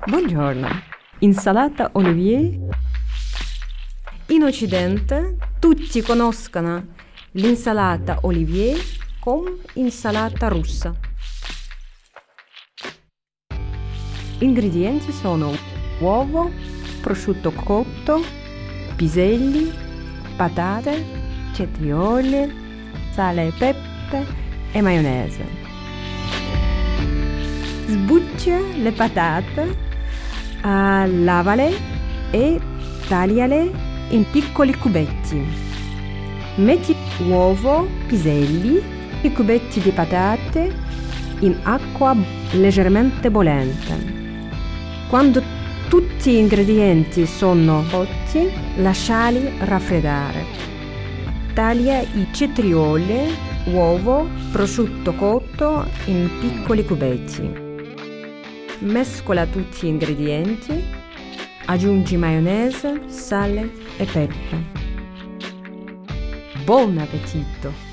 Buongiorno. Insalata Olivier. In Occidente tutti conoscono l'insalata Olivier come insalata russa. Gli ingredienti sono uovo, prosciutto cotto, piselli, patate, cetrioli, sale e pepe e maionese. Sbuccia le patate, lavale e tagliale in piccoli cubetti. Metti uovo, piselli, i cubetti di patate in acqua leggermente bollente. Quando tutti gli ingredienti sono cotti, lasciali raffreddare. Taglia i cetrioli, uovo, prosciutto cotto in piccoli cubetti. Mescola tutti gli ingredienti, aggiungi maionese, sale e pepe. Buon appetito!